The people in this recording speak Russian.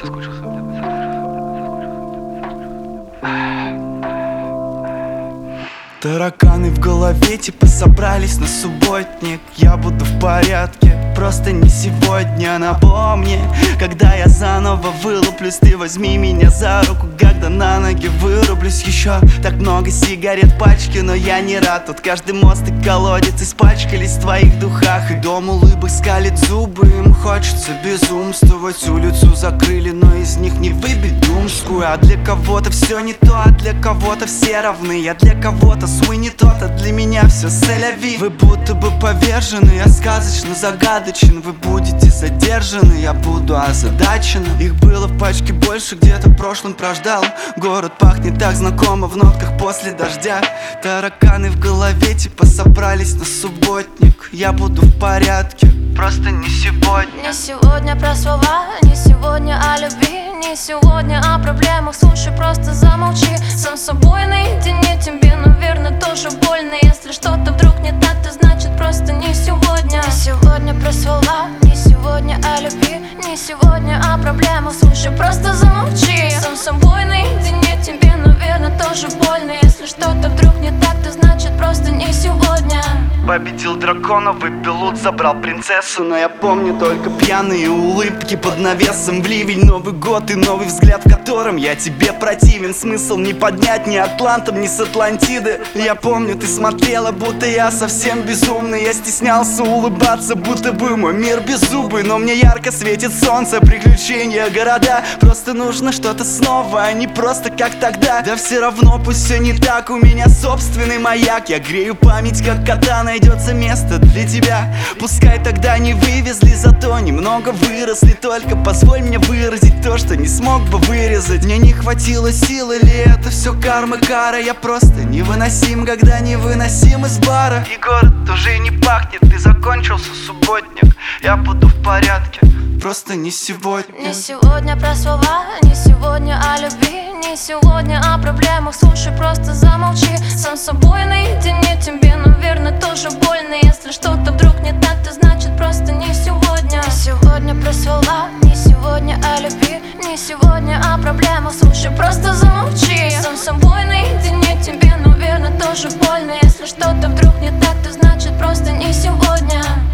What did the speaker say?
Тараканы в голове типа собрались на субботник. Я буду в порядке, просто не сегодня. Напомни, когда я заново вылуплюсь, ты возьми меня за руку, когда на ноги вырублюсь. Еще так много сигарет пачки, но я не рад. Тут каждый мост и колодец испачкались в твоих духах. И дом улыбок скалит зубы, им хочется безумствовать. Улицу закрыли, но из них не выбить думскую. А для кого-то все не то, а для кого-то все равны. А для кого-то свой не тот, а для меня все селяви. Вы будто бы повержены, я сказочно загадочен. Вы будете задержаны, я буду озадачен. Их было в пачке больше, где-то в прошлом прождал. Город пахнет так знакомо в нотках после дождя. Тараканы в голове типа собрались на субботник. Я буду в порядке, просто не сегодня. Не сегодня про слова, не сегодня о любви, не сегодня о проблемах. Слушай, просто замолчи. Сам с собой наедине, тебе, наверное, тоже больно. Если что-то вдруг не так, то значит просто не сегодня. Не сегодня про слова, не сегодня о любви, не сегодня о проблемах. Слушай, просто замолчи. Сам с собой наедине, тебе, наверное, тоже больно. Если что-то вдруг не так, то значит просто не сегодня. Победил дракона, выпил лут, забрал принцессу. Но я помню только пьяные улыбки под навесом в ливень. Новый год и новый взгляд, в котором я тебе противен. Смысл не поднять ни Атлантом, ни с Атлантиды. Я помню, ты смотрела, будто я совсем безумный. Я стеснялся улыбаться, будто бы мой мир беззубый. Но мне ярко светит солнце, приключения, города. Просто нужно что-то снова, а не просто как тогда. Да все равно, пусть все не так, у меня собственный маяк. Я грею память, как кота, найдется место для тебя. Пускай тогда не вывезли, зато немного выросли. Только позволь мне выразить то, что не смог бы вырезать. Мне не хватило сил, или это все карма, кара. Я просто невыносим, когда невыносим из бара. И город уже не пахнет, и закончился субботник. Я буду в порядке, просто не сегодня. Не сегодня про слова, не сегодня о любви, не сегодня о проблемах. Слушай, просто замолчи. Сам с собой наедине, тебе, наверное, тоже больно. Если что-то вдруг не так, то значит просто не сегодня. Не сегодня про слова, не сегодня о любви, не сегодня о проблемах. Слушай, просто замолчи. Сам с собой наедине, тебе, наверное, тоже больно. Если что-то вдруг не так, то значит просто не сегодня.